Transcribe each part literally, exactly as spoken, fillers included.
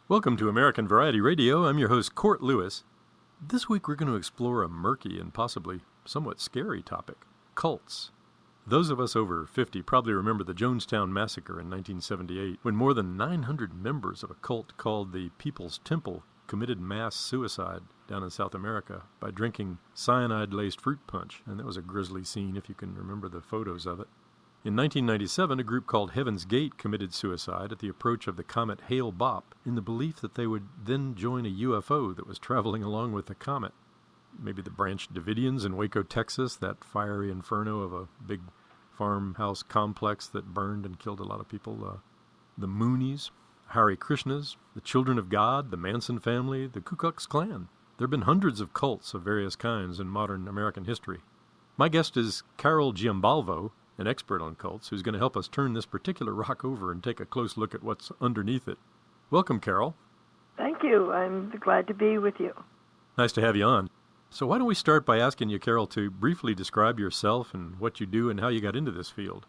Welcome to American Variety Radio. I'm your host, Court Lewis. This week we're going to explore a murky and possibly somewhat scary topic, cults. Those of us over fifty probably remember the Jonestown Massacre in nineteen seventy-eight, when more than nine hundred members of a cult called the People's Temple committed mass suicide down in South America by drinking cyanide-laced fruit punch, and that was a grisly scene if you can remember the photos of it. In nineteen ninety-seven, a group called Heaven's Gate committed suicide at the approach of the comet Hale-Bopp in the belief that they would then join a U F O that was traveling along with the comet. Maybe the Branch Davidians in Waco, Texas, that fiery inferno of a big farmhouse complex that burned and killed a lot of people. Uh, the Moonies, Hare Krishnas, the Children of God, the Manson family, the Ku Klux Klan. There have been hundreds of cults of various kinds in modern American history. My guest is Carol Giambalvo, an expert on cults, who's going to help us turn this particular rock over and take a close look at what's underneath it. Welcome, Carol. Thank you. I'm glad to be with you. Nice to have you on. So why don't we start by asking you, Carol, to briefly describe yourself and what you do and how you got into this field.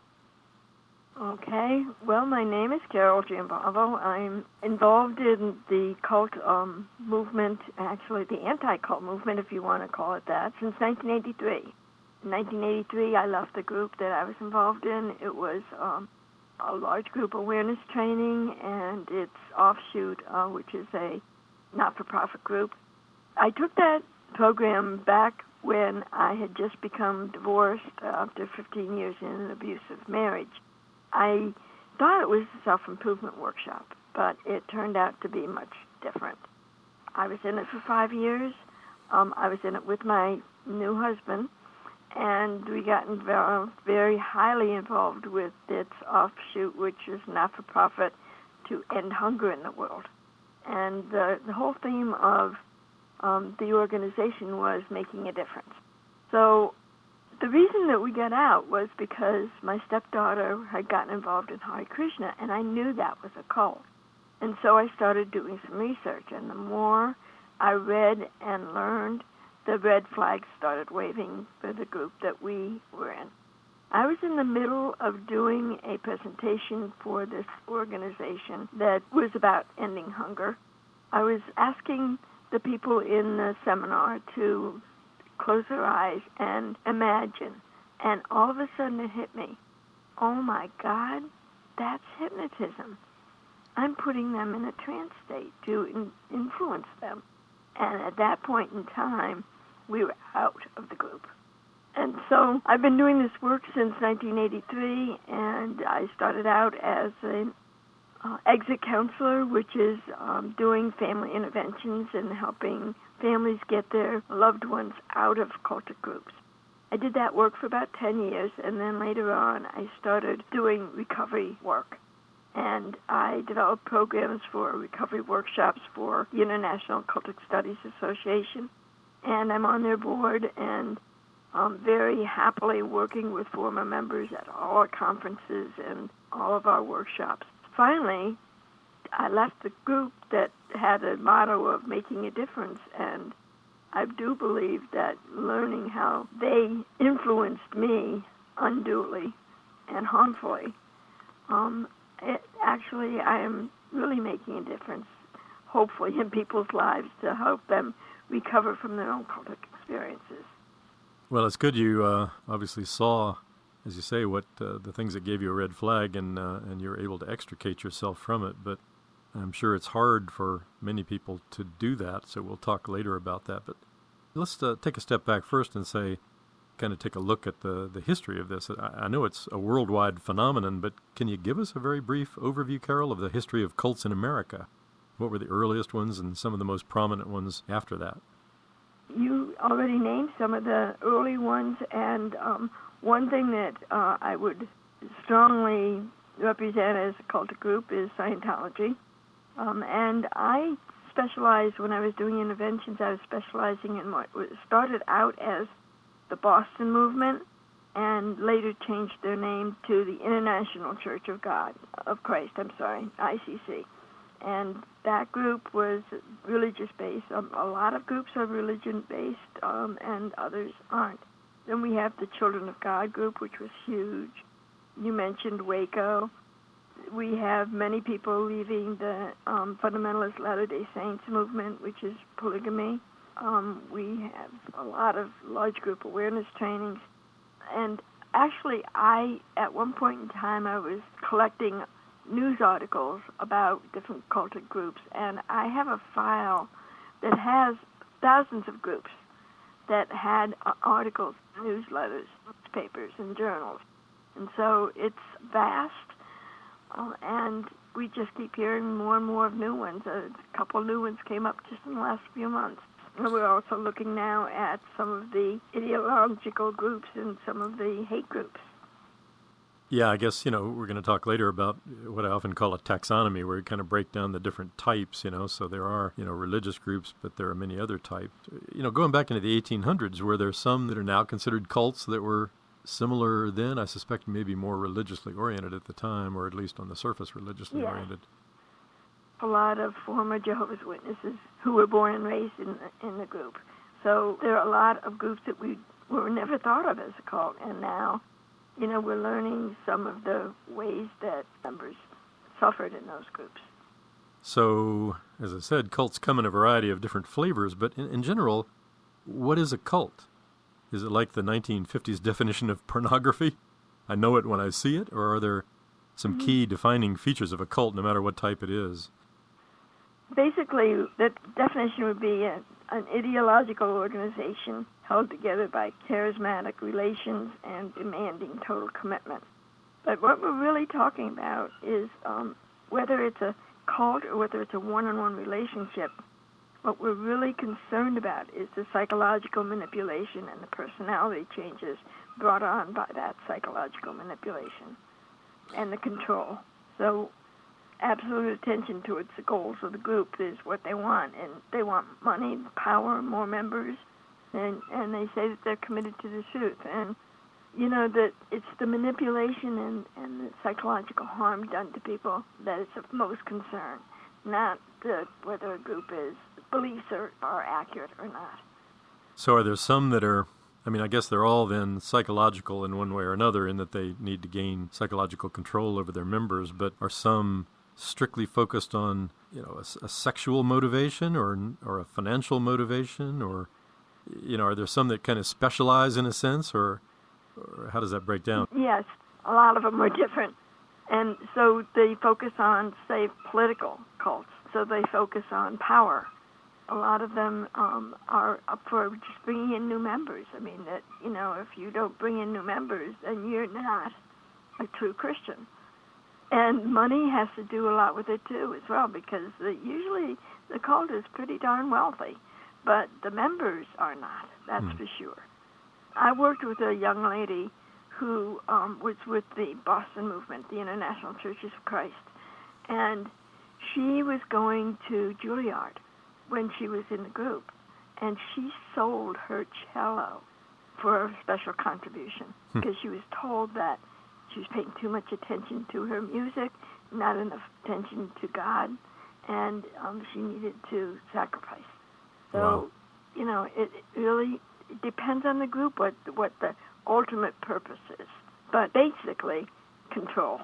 Okay. Well, my name is Carol Giambalvo. I'm involved in the cult um, movement, actually the anti-cult movement, if you want to call it that, since nineteen eighty-three. In nineteen eighty-three, I left the group that I was involved in. It was um, a large group awareness training and its offshoot, uh, which is a not-for-profit group. I took that program back when I had just become divorced after fifteen years in an abusive marriage. I thought it was a self-improvement workshop, but it turned out to be much different. I was in it for five years. Um, I was in it with my new husband, and we got involved, very highly involved with its offshoot, which is not-for-profit, to end hunger in the world. And the, the whole theme of um, the organization was making a difference. So the reason that we got out was because my stepdaughter had gotten involved in Hare Krishna, and I knew that was a cult. And so I started doing some research, and the more I read and learned, the red flags started waving for the group that we were in. I was in the middle of doing a presentation for this organization that was about ending hunger. I was asking the people in the seminar to close their eyes and imagine, and all of a sudden it hit me. Oh my God, that's hypnotism. I'm putting them in a trance state to in- influence them. And at that point in time, we were out of the group. And so I've been doing this work since nineteen eighty-three, and I started out as an uh, exit counselor, which is um, doing family interventions and helping families get their loved ones out of cultic groups. I did that work for about ten years, and then later on I started doing recovery work. And I developed programs for recovery workshops for the International Cultic Studies Association. And I'm on their board and um, very happily working with former members at all our conferences and all of our workshops. Finally, I left the group that had a motto of making a difference, and I do believe that learning how they influenced me unduly and harmfully, um, it, actually I am really making a difference, hopefully, in people's lives to help them recover from their own cultic experiences. Well, it's good you uh, obviously saw, as you say, what uh, the things that gave you a red flag, and uh, and you're able to extricate yourself from it. But I'm sure it's hard for many people to do that, so we'll talk later about that. But let's uh, take a step back first and say, kind of take a look at the, the history of this. I, I know it's a worldwide phenomenon, but can you give us a very brief overview, Carol, of the history of cults in America? What were the earliest ones and some of the most prominent ones after that? You already named some of the early ones, and um, one thing that uh, I would strongly represent as a cultic group is Scientology. Um, and I specialized, when I was doing interventions, I was specializing in what was started out as the Boston Movement and later changed their name to the International Church of God, of Christ, I'm sorry, I C C. And that group was religious-based. Um, a lot of groups are religion-based, um, and others aren't. Then we have the Children of God group, which was huge. You mentioned Waco. we have many people leaving the um, Fundamentalist Latter-day Saints movement, which is polygamy. Um, we have a lot of large group awareness trainings. And actually, I, at one point in time, I was collecting news articles about different cultic groups, and I have a file that has thousands of groups that had uh, articles, newsletters, newspapers, and journals. And so it's vast, uh, and we just keep hearing more and more of new ones. A couple new ones came up just in the last few months. And we're also looking now at some of the ideological groups and some of the hate groups. Yeah, I guess, you know, we're going to talk later about what I often call a taxonomy, where you kind of break down the different types, you know. So there are, you know, religious groups, but there are many other types. You know, going back into the eighteen hundreds, were there some that are now considered cults that were similar then? I suspect maybe more religiously oriented at the time, or at least on the surface religiously yeah. oriented. A lot of former Jehovah's Witnesses who were born and raised in the, in the group. So there are a lot of groups that we were never thought of as a cult, and now, you know, we're learning some of the ways that members suffered in those groups. So, as I said, cults come in a variety of different flavors, but in, in general, what is a cult? Is it like the nineteen fifties definition of pornography? I know it when I see it, or are there some mm-hmm. key defining features of a cult, no matter what type it is? Basically, the definition would be a, an ideological organization held together by charismatic relations and demanding total commitment. But what we're really talking about is um, whether it's a cult or whether it's a one-on-one relationship, what we're really concerned about is the psychological manipulation and the personality changes brought on by that psychological manipulation and the control. So absolute attention towards the goals of the group is what they want, and they want money, power, more members, and, and they say that they're committed to the truth. And, you know, that it's the manipulation and, and the psychological harm done to people that is of most concern, not the, whether a group is beliefs are, are accurate or not. So are there some that are, I mean, I guess they're all then psychological in one way or another in that they need to gain psychological control over their members, but are some strictly focused on, you know, a, a sexual motivation or or a financial motivation, or, you know, are there some that kind of specialize in a sense, or, or how does that break down? Yes, a lot of them are different. And so they focus on, say, political cults. So they focus on power. A lot of them um, are up for just bringing in new members. I mean, that, you know, if you don't bring in new members, then you're not a true Christian. And money has to do a lot with it, too, as well, because the, usually the cult is pretty darn wealthy, but the members are not, that's mm. for sure. I worked with a young lady who um, was with the Boston movement, the International Churches of Christ, and she was going to Juilliard when she was in the group, and she sold her cello for a special contribution because she was told that she was paying too much attention to her music, not enough attention to God, and um, she needed to sacrifice. So, wow. you know, it really it depends on the group what what the ultimate purpose is. But basically, control.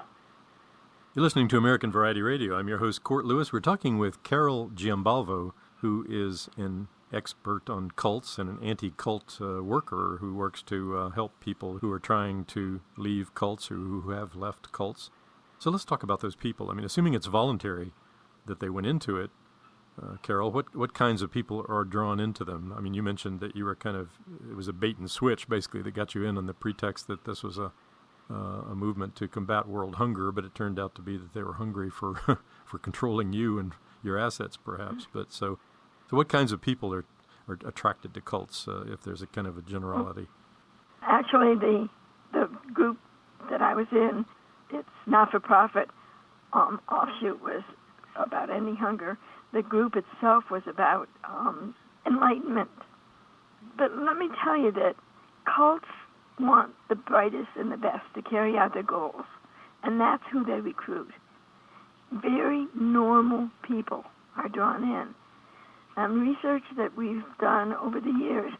You're listening to American Variety Radio. I'm your host, Court Lewis. We're talking with Carol Giambalvo, who is an expert on cults and an anti-cult uh, worker who works to uh, help people who are trying to leave cults or who have left cults. So let's talk about those people. I mean, assuming it's voluntary that they went into it, uh, Carol, what, what kinds of people are drawn into them? I mean, you mentioned that you were kind of, it was a bait and switch, basically, that got you in on the pretext that this was a uh, a movement to combat world hunger, but it turned out to be that they were hungry for for controlling you and your assets, perhaps. But so... So what kinds of people are, are attracted to cults, uh, if there's a kind of a generality? Actually, the the group that I was in, its not-for-profit um, offshoot was about ending hunger. The group itself was about um, enlightenment. But let me tell you that cults want the brightest and the best to carry out their goals, and that's who they recruit. Very normal people are drawn in. Um, research that we've done over the years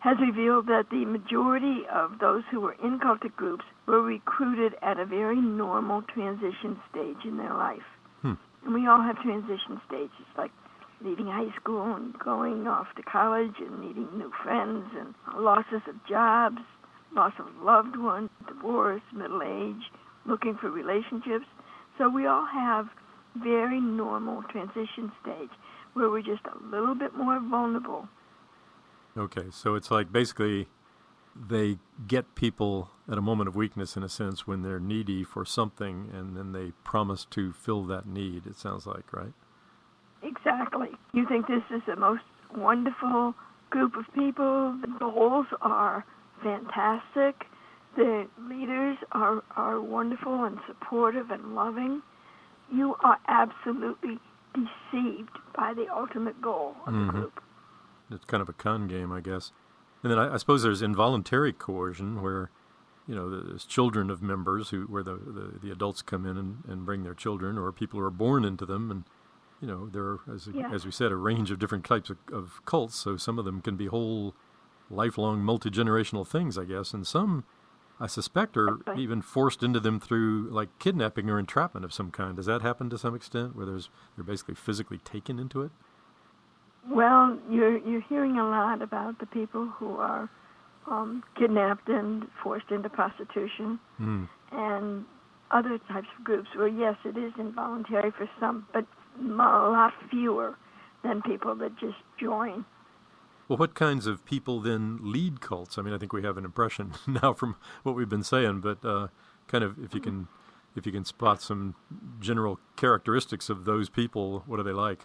has revealed that the majority of those who were in cultic groups were recruited at a very normal transition stage in their life. Hmm. And we all have transition stages, like leaving high school and going off to college and meeting new friends and losses of jobs, loss of loved ones, divorce, middle age, looking for relationships. So we all have very normal transition stage where we're just a little bit more vulnerable. Okay, so it's like basically they get people at a moment of weakness, in a sense, when they're needy for something, and then they promise to fill that need, it sounds like, right? Exactly. You think this is the most wonderful group of people. The goals are fantastic. The leaders are, are wonderful and supportive and loving. You are absolutely deceived by the ultimate goal of mm-hmm. the group. It's kind of a con game, I guess. And then I, I suppose there's involuntary coercion where, you know, there's children of members who where the, the, the adults come in and, and bring their children, or people who are born into them. And, you know, there are, as, Yeah. as we said, a range of different types of, of cults. So some of them can be whole lifelong multi-generational things, I guess. And some, I suspect, are Right. even forced into them through, like, kidnapping or entrapment of some kind. Does that happen to some extent, where there's they're basically physically taken into it? Well, you're you're hearing a lot about the people who are um, kidnapped and forced into prostitution Mm. and other types of groups where, yes, it is involuntary for some, but a lot fewer than people that just join. Well, what kinds of people then lead cults? I mean, I think we have an impression now from what we've been saying, but uh, kind of if you can if you can spot some general characteristics of those people, what are they like?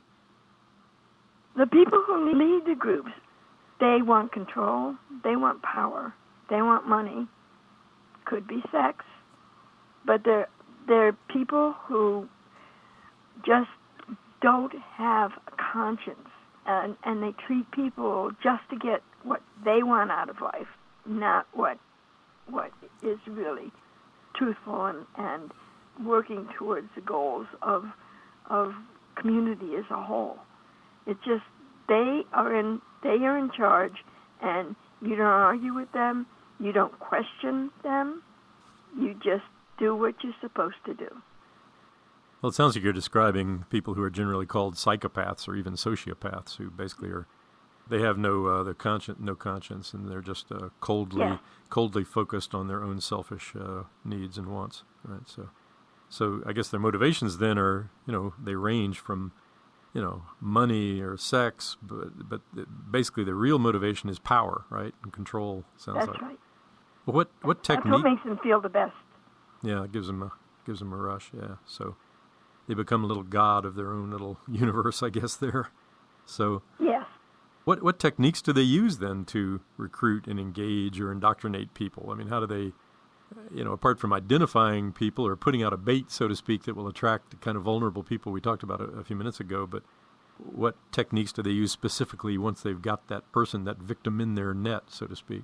The people who lead the groups, they want control, they want power, they want money, could be sex, but they're, they're people who just don't have a conscience, and, and they treat people just to get what they want out of life, not what what is really truthful and, and working towards the goals of of community as a whole. It's just they are in they are in charge, and you don't argue with them, you don't question them, you just do what you're supposed to do. Well, it sounds like you're describing people who are generally called psychopaths or even sociopaths, who basically are they have no uh, the conscience, no conscience, and they're just uh, coldly Yeah. coldly focused on their own selfish uh, needs and wants. Right. So, so I guess their motivations then are, you know, they range from, you know, money or sex, but but basically the real motivation is power, right, and control. Sounds That's like. right. Well, what what That's technique? what makes them feel the best. Yeah, it gives them a gives them a rush. Yeah, so they become a little god of their own little universe, I guess. There. So Yes. what what techniques do they use then to recruit and engage or indoctrinate people? I mean, how do they, you know, apart from identifying people or putting out a bait, so to speak, that will attract the kind of vulnerable people we talked about a, a few minutes ago, but what techniques do they use specifically once they've got that person, that victim in their net, so to speak?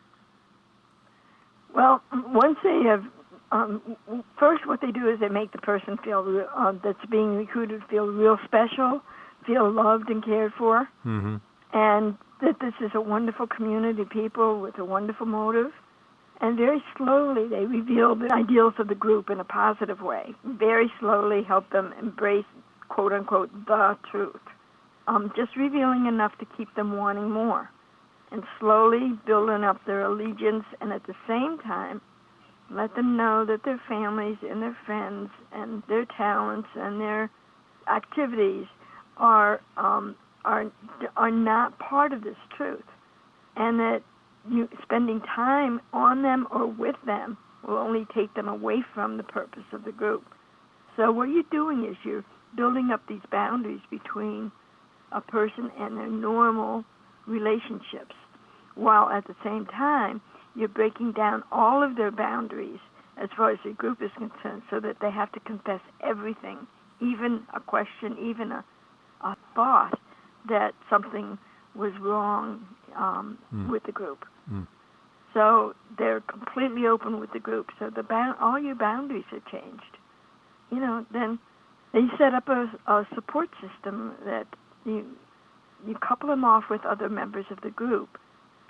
Well, once they have, um, first what they do is they make the person feel real, uh, that's being recruited feel real special, feel loved and cared for, Mm-hmm. and that this is a wonderful community of people with a wonderful motive. And very slowly they reveal the ideals of the group in a positive way. Very slowly help them embrace, quote unquote, the truth. Um, just revealing enough to keep them wanting more. And slowly building up their allegiance, and at the same time let them know that their families and their friends and their talents and their activities are um, are are not part of this truth, and that you spending time on them or with them will only take them away from the purpose of the group. So what you're doing is you're building up these boundaries between a person and their normal relationships, while at the same time you're breaking down all of their boundaries as far as the group is concerned, so that they have to confess everything, even a question, even a, a thought that something was wrong um, Mm. with the group. Mm. So they're completely open with the group. So the bound, all your boundaries are changed. You know, then they set up a, a support system that you you couple them off with other members of the group,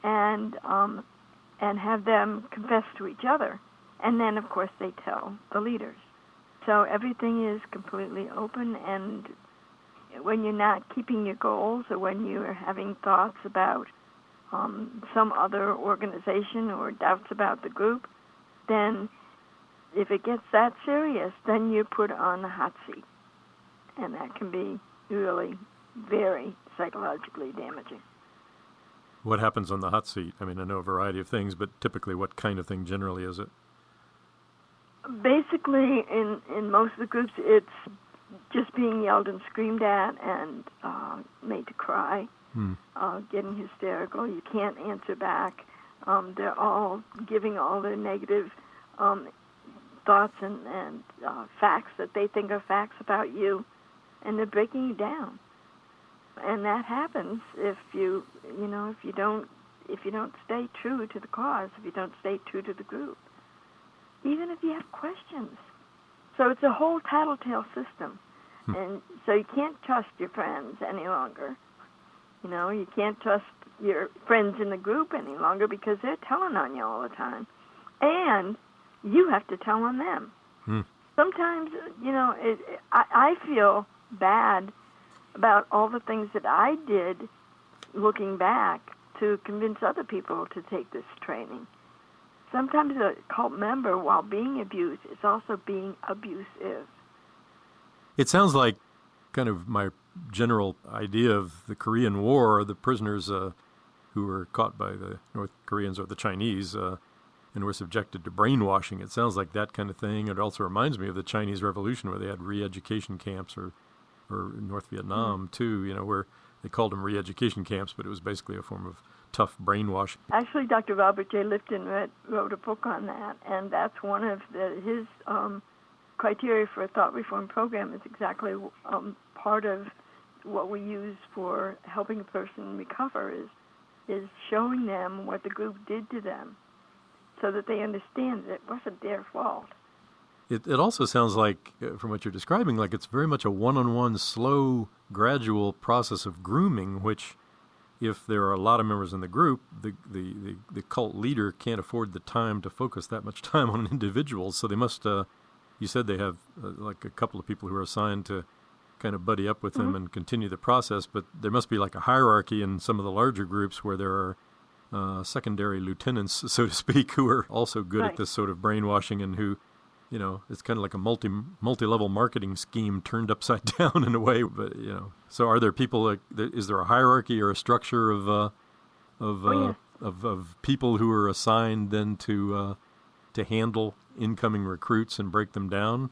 and um, and have them confess to each other. And then, of course, they tell the leaders. So everything is completely open, and when you're not keeping your goals or when you're having thoughts about um, some other organization or doubts about the group, then if it gets that serious, then you're put on the hot seat. And that can be really very psychologically damaging. What happens on the hot seat? I mean, I know a variety of things, but typically what kind of thing generally is it? Basically, in, in most of the groups, it's just being yelled and screamed at and uh, made to cry, hmm. uh, getting hysterical. You can't answer back. Um, they're all giving all their negative um, thoughts and, and uh, facts that they think are facts about you, and they're breaking you down. And that happens if you, you know, if you don't, if you don't stay true to the cause, if you don't stay true to the group, even if you have questions. So it's a whole tattletale system, hmm. and so you can't trust your friends any longer. You know, you can't trust your friends in the group any longer because they're telling on you all the time, and you have to tell on them. Hmm. Sometimes, you know, it, I, I feel bad about all the things that I did looking back to convince other people to take this training. Sometimes a cult member, while being abused, is also being abusive. It sounds like kind of my general idea of the Korean War, the prisoners uh, who were caught by the North Koreans or the Chinese uh, and were subjected to brainwashing. It sounds like that kind of thing. It also reminds me of the Chinese Revolution where they had re-education camps, or or North Vietnam, too, you know, where they called them re-education camps, but it was basically a form of tough brainwashing. Actually, Doctor Robert J. Lifton read, wrote a book on that, and that's one of the, his um, criteria for a thought reform program is exactly um, part of what we use for helping a person recover is, is showing them what the group did to them so that they understand that it wasn't their fault. It, it also sounds like, uh, from what you're describing, like it's very much a one-on-one, slow, gradual process of grooming, which, if there are a lot of members in the group, the, the, the, the cult leader can't afford the time to focus that much time on individuals. So they must, uh, you said they have uh, like a couple of people who are assigned to kind of buddy up with mm-hmm. them and continue the process, but there must be like a hierarchy in some of the larger groups where there are uh, secondary lieutenants, so to speak, who are also good right. at this sort of brainwashing and who, you know, it's kind of like a multi multi-level marketing scheme turned upside down in a way. But you know, so are there people? Like, is there a hierarchy or a structure of uh, of, uh, oh, yes. of of people who are assigned then to uh, to handle incoming recruits and break them down?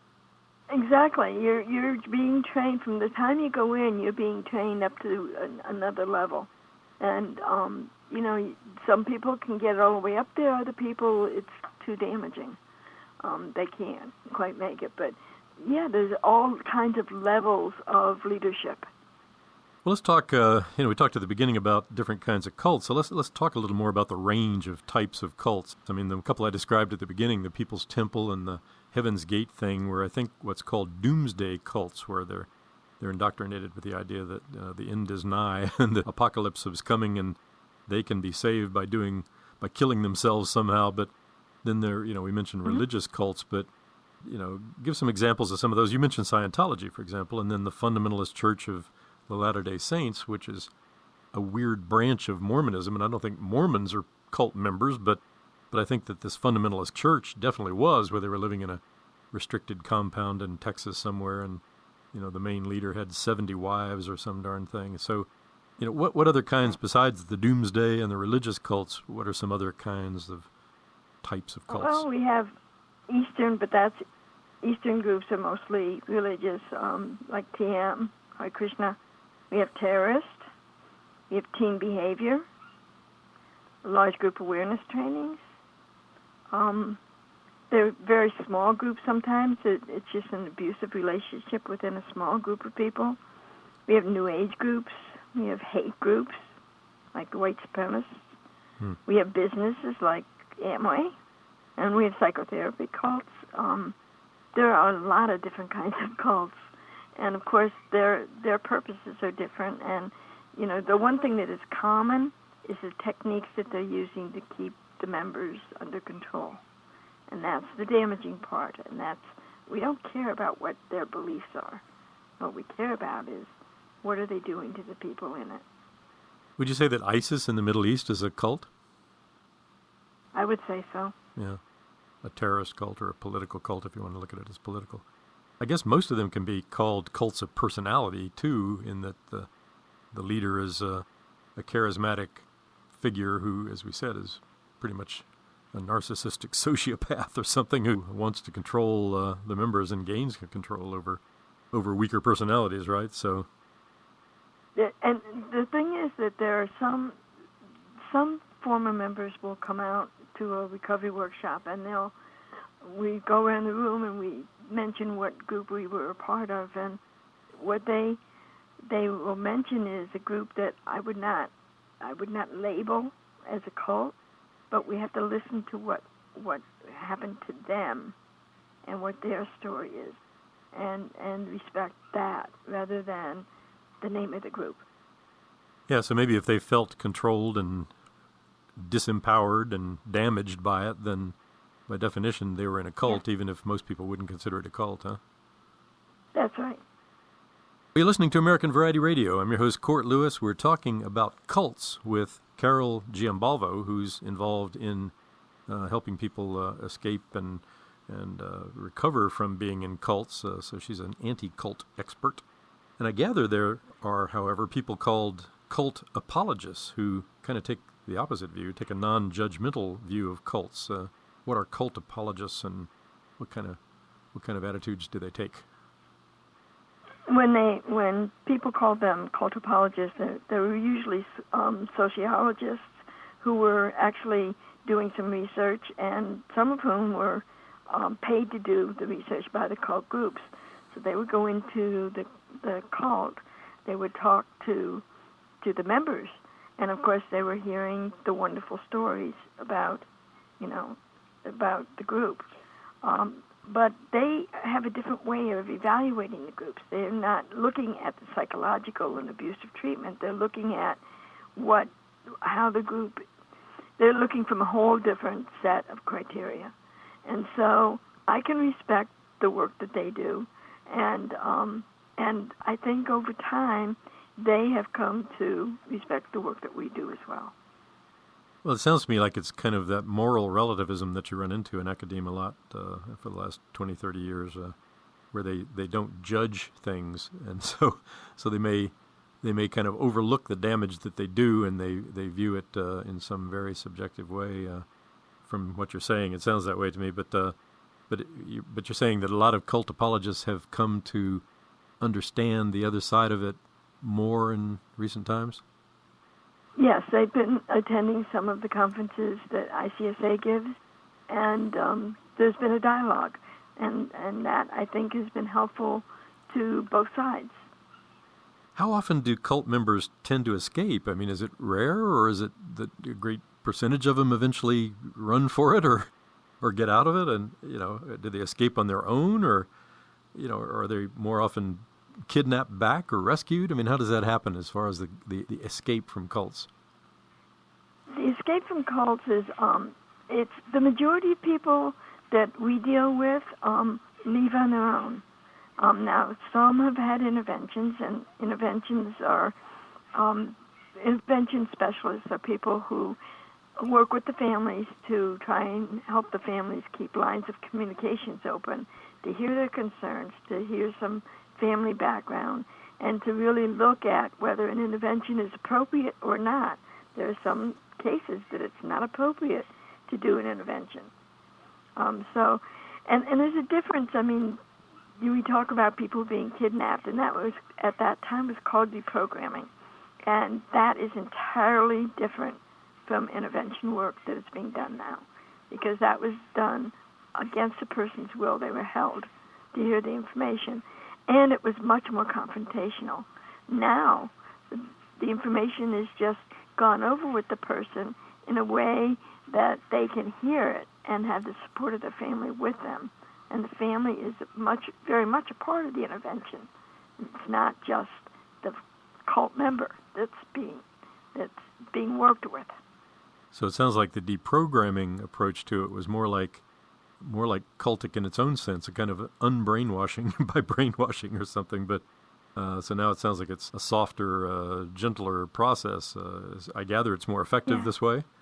Exactly. You're you're being trained from the time you go in. You're being trained up to an, another level, and um, you know, some people can get all the way up there. Other people, it's too damaging. Um, they can't quite make it. But, yeah, there's all kinds of levels of leadership. Well, let's talk, uh, you know, we talked at the beginning about different kinds of cults, so let's let's talk a little more about the range of types of cults. I mean, the couple I described at the beginning, the People's Temple and the Heaven's Gate thing, were, I think, what's called doomsday cults, where they're they're indoctrinated with the idea that uh, the end is nigh and the apocalypse is coming and they can be saved by doing, by killing themselves somehow, but then there, you know, we mentioned mm-hmm. religious cults, but, you know, give some examples of some of those. You mentioned Scientology, for example, and then the Fundamentalist Church of the Latter-day Saints, which is a weird branch of Mormonism, and I don't think Mormons are cult members, but but I think that this Fundamentalist Church definitely was, where they were living in a restricted compound in Texas somewhere, and, you know, the main leader had seventy wives or some darn thing. So, you know, what, what other kinds, besides the doomsday and the religious cults, what are some other kinds of types of cults? Well, we have Eastern, but that's Eastern groups are mostly religious, um, like T M, Hare Krishna. We have terrorist. We have teen behavior, large group awareness trainings. Um, they're very small groups sometimes. It, it's just an abusive relationship within a small group of people. We have New Age groups. We have hate groups, like the white supremacists. Hmm. We have businesses like Amway, and we have psychotherapy cults. Um, there are a lot of different kinds of cults, and of course their their purposes are different. And you know, the one thing that is common is the techniques that they're using to keep the members under control. And that's the damaging part. And that's, we don't care about what their beliefs are. What we care about is what are they doing to the people in it. Would you say that ISIS in the Middle East is a cult? I would say so. Yeah, a terrorist cult or a political cult, if you want to look at it as political. I guess most of them can be called cults of personality, too, in that the the leader is a, a charismatic figure who, as we said, is pretty much a narcissistic sociopath or something who wants to control uh, the members and gains control over over weaker personalities, right? So, and the thing is that there are some some former members will come out to a recovery workshop, and they'll we go around the room and we mention what group we were a part of, and what they they will mention is a group that I would not I would not label as a cult, but we have to listen to what what happened to them and what their story is, and and respect that rather than the name of the group. Yeah, so maybe if they felt controlled and disempowered and damaged by it, then by definition they were in a cult, yeah. Even if most people wouldn't consider it a cult, huh? That's right. You're listening to American Variety Radio. I'm your host, Court Lewis. We're talking about cults with Carol Giambalvo, who's involved in uh, helping people uh, escape and and uh, recover from being in cults. Uh, so she's an anti-cult expert. And I gather there are, however, people called cult apologists who kind of take the opposite view, take a non-judgmental view of cults. Uh, what are cult apologists, and what kind of what kind of attitudes do they take? When they when people call them cult apologists, they, they were usually um, sociologists who were actually doing some research, and some of whom were um, paid to do the research by the cult groups. So they would go into the the cult, they would talk to to the members, and of course they were hearing the wonderful stories about, you know, about the group. Um, but they have a different way of evaluating the groups. They're not looking at the psychological and abusive treatment. They're looking at what, how the group, they're looking from a whole different set of criteria. And so I can respect the work that they do, and um, and I think over time they have come to respect the work that we do as well. Well, it sounds to me like it's kind of that moral relativism that you run into in academia a lot uh, for the last twenty, thirty years, uh, where they, they don't judge things, and so so they may they may kind of overlook the damage that they do, and they, they view it uh, in some very subjective way. Uh, from what you're saying, it sounds that way to me. But uh, but you, but you're saying that a lot of cult apologists have come to understand the other side of it more in recent times? Yes, they've been attending some of the conferences that I C S A gives, and um, there's been a dialogue, and, and that, I think, has been helpful to both sides. How often do cult members tend to escape? I mean, is it rare, or is it that a great percentage of them eventually run for it or or get out of it? And, you know, do they escape on their own, or, you know, are they more often kidnapped back or rescued? I mean, how does that happen as far as the, the, the escape from cults? The escape from cults is, um, it's the majority of people that we deal with um, leave on their own. Um, now, some have had interventions, and interventions are, um, intervention specialists are people who work with the families to try and help the families keep lines of communications open, to hear their concerns, to hear some family background, and to really look at whether an intervention is appropriate or not. There are some cases that it's not appropriate to do an intervention. Um, so, and, and there's a difference. I mean, we talk about people being kidnapped, and that was, at that time, was called deprogramming. And that is entirely different from intervention work that is being done now, because that was done against a person's will. They were held to hear the information, and it was much more confrontational. Now, the information is just gone over with the person in a way that they can hear it and have the support of the family with them. And the family is much, very much a part of the intervention. It's not just the cult member that's being, that's being worked with. So it sounds like the deprogramming approach to it was more like more like cultic in its own sense, a kind of unbrainwashing by brainwashing or something. But uh, so now it sounds like it's a softer, uh, gentler process. Uh, I gather it's more effective yeah. this way.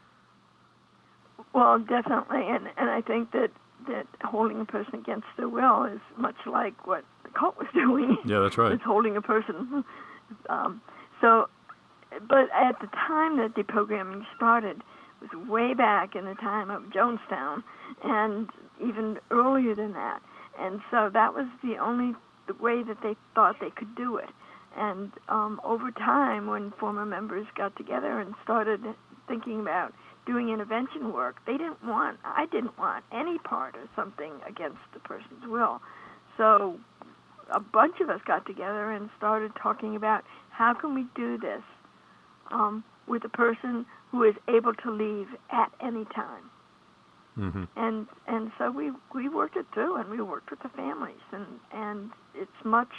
Well, definitely, and and I think that that holding a person against their will is much like what the cult was doing. Yeah, that's right. It's holding a person. Um, so, but at the time that deprogramming started, it was way back in the time of Jonestown, and even earlier than that. And so that was the only the way that they thought they could do it. And um, over time, when former members got together and started thinking about doing intervention work, they didn't want, I didn't want any part of something against the person's will. So a bunch of us got together and started talking about how can we do this um, with a person who is able to leave at any time. Mm-hmm. And and so we, we worked it through, and we worked with the families, and, and it's much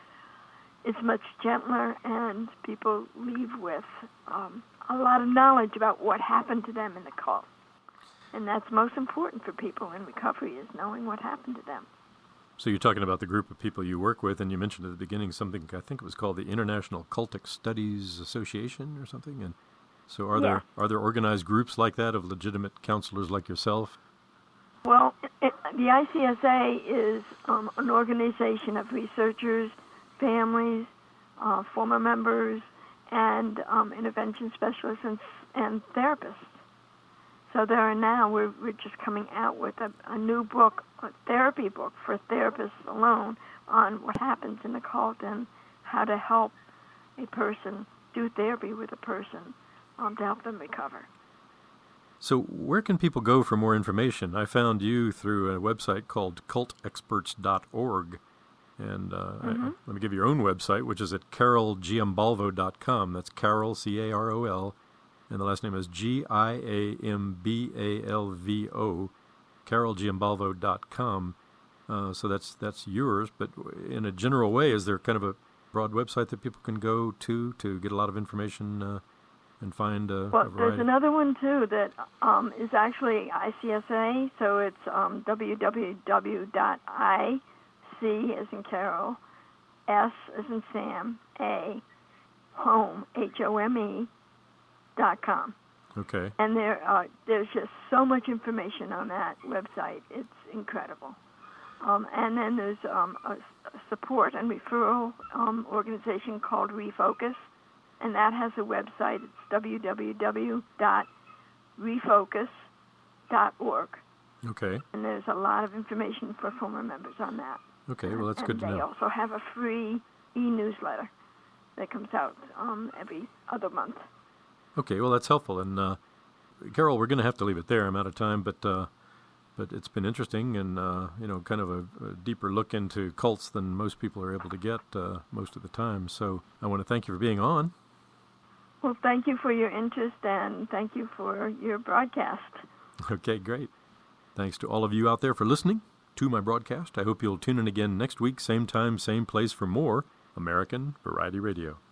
it's much gentler, and people leave with um, a lot of knowledge about what happened to them in the cult. And that's most important for people in recovery, is knowing what happened to them. So you're talking about the group of people you work with, and you mentioned at the beginning something, I think it was called the International Cultic Studies Association or something. And so are yeah. there are there organized groups like that of legitimate counselors like yourself? Well, it, the I C S A is um, an organization of researchers, families, uh, former members, and um, intervention specialists and, and therapists. So there are now, we're, we're just coming out with a, a new book, a therapy book for therapists alone, on what happens in the cult and how to help a person do therapy with a person um, to help them recover. So where can people go for more information? I found you through a website called cult experts dot org. And uh, mm-hmm. I, let me give you your own website, which is at carol giambalvo dot com. That's Carol, C A R O L, and the last name is G I A M B A L V O, carol giambalvo dot com. Uh, so that's that's yours. But in a general way, is there kind of a broad website that people can go to to get a lot of information uh, and find uh, well, a variety? There's another one, too, that um, is actually I C S A, so it's um, w w w dot i C as in Carol, S as in Sam, A, home, H O M E, dot com. Okay. And there are, there's just so much information on that website. It's incredible. Um, and then there's um, a, a support and referral um, organization called Refocus, and that has a website. It's w w w dot refocus dot org. Okay. And there's a lot of information for former members on that. Okay, well, that's and good to they know. also have a free e-newsletter that comes out um, every other month. Okay, well, that's helpful. And, uh, Carol, we're going to have to leave it there. I'm out of time, but uh, but it's been interesting and, uh, you know, kind of a, a deeper look into cults than most people are able to get uh, most of the time. So I want to thank you for being on. Well, thank you for your interest, and thank you for your broadcast. Okay, great. Thanks to all of you out there for listening to my broadcast. I hope you'll tune in again next week, same time, same place, for more American Variety Radio.